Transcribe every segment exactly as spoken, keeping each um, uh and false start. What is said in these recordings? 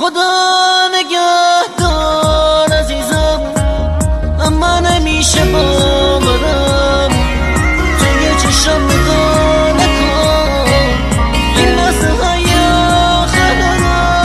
خدا نگهدار عزیزم، اما نمیشه باورم توی چشم نگاه نکن این لحظه های آخرم.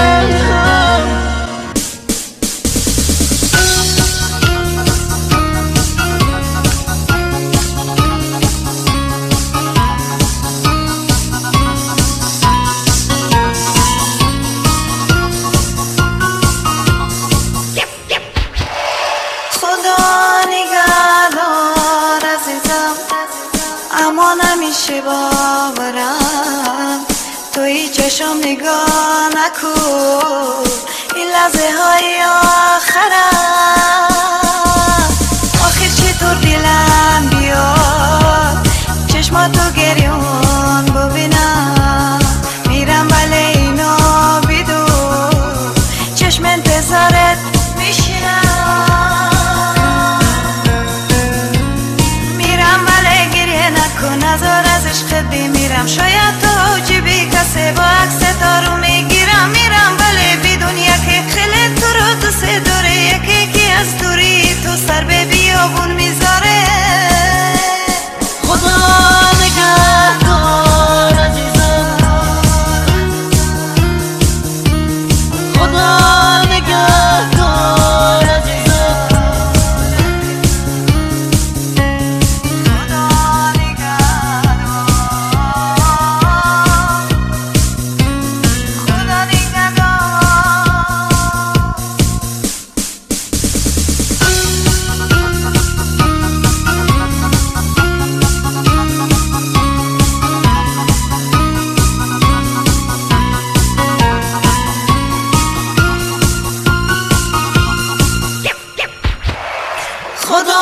اما نمیشه باورم توی چشم نگاه نکن این لحظه های آخرم. آخر چطور دلم بیاد چشماتو گریون ببینم، میرم ولی اینا بدون چشم انتظارت میشینم. نظر از عشقت بمیرم، شاید تو عجیبی کسی با عکس تارو میگیرم. میرم ولی بدون یکی خیلی تو رو دوست داره، یکی که از دوری تو سر به بیابون میذاره. خدا نگهدار عزیزم، خدا نگهدار عزیزم. خدا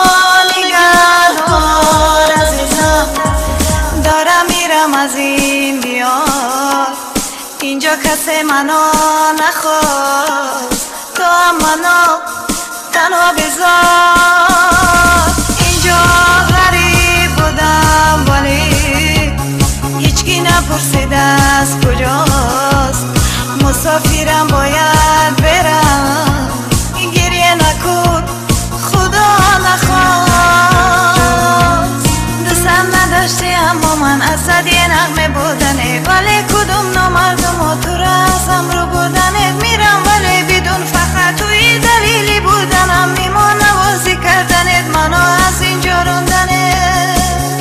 نگهدار عزیزم، دارم میرم از این بیار، اینجا کسی منو نخواست، تو هم منو تنها بذار. اینجا غریب بودم ولی هیچکی نپرسید از کجاست، مسافرم باید برم، گریه نکن خدا نخواست. دوستم نداشتی اما من ازت یه نغمه بودنه، ولی کدوم نامردم و تو را ازم رو بودنت. میرم ولی بدون فقط توی دلیلی بودنم، میمان نوازی کردنت منو از اینجا روندنت.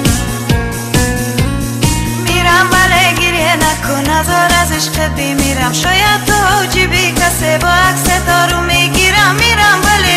میرم ولی گریه نکن نظر از عشقت بمیرم، شاید تو عجیبی کسی با عکس تارو میگیرم. میرم ولی